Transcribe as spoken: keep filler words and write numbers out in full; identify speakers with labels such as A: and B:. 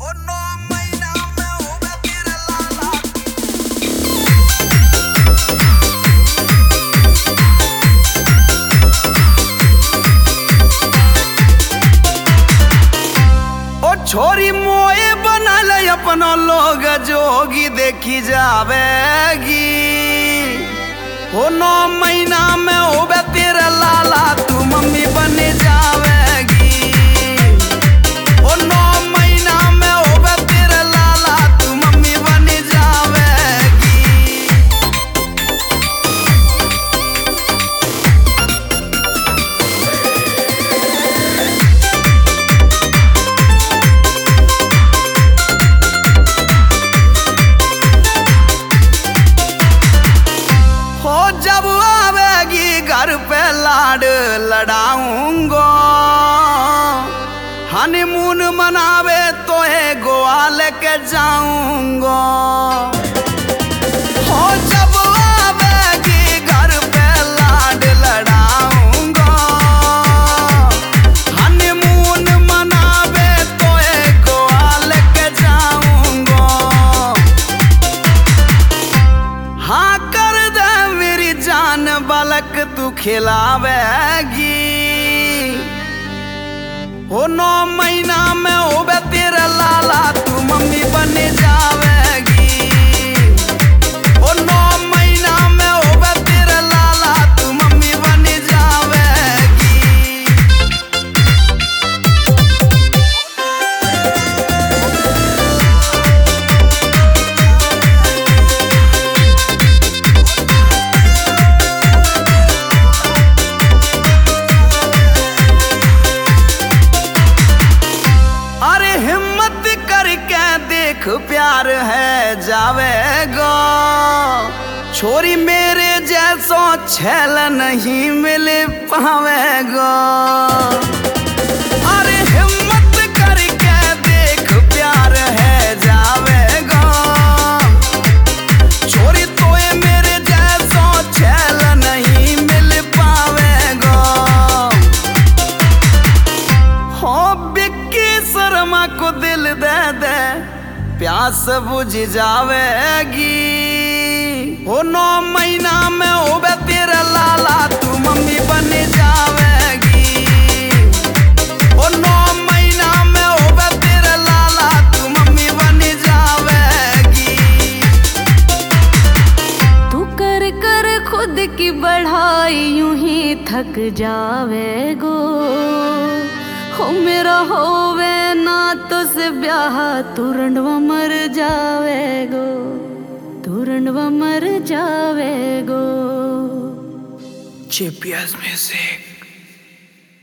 A: छोरी मोए बनल अपना लोग जोगी देखी जावेगी हो नौ महीना में होबे तेरा लाला तू मम्मी बन जावेगी हो नौ महीना में होबे तेरा लाला तू मम्मी बन जावेगी। जब आवेगी घर पे लाड लड़ाऊंगा हनीमून मनावे तो है गोवा लेके जाऊंगा। हो जब आवेगी घर पे लाड लड़ाऊंगा हनीमून मनावे तो है गोवा लेके जाऊंगा। हाँ कर दे मेरी जान बालक तू खिलावेगी हो नौ महीना में होबे तेरा लाला तू मम्मी बन जावेगी हो नौ महीना में होबे तेरा लाला तू मम्मी बन जावेगी। देख प्यार है जावेगा छोरी मेरे जैसो छल नहीं मिल पावेगा। अरे हिम्मत करके देख प्यार है जावेगा छोरी तोए मेरे जैसो छल नहीं मिल पावेगा। हो बिक्की शर्मा को दिल दे दे प्यास बुझ जावेगी हो नौ महीना में होबे तेरा लाला तू मम्मी बन जावेगी हो नौ महीना में होबे तेरा लाला तू मम्मी बन जावेगी।
B: तू कर कर खुद की बढ़ाई यूं ही थक जावेगो हो मेरा होवे ना तो से ब्याह तू रंडवा मर जावेगो तू रंडवा मर जावेगो।
A: G P S music.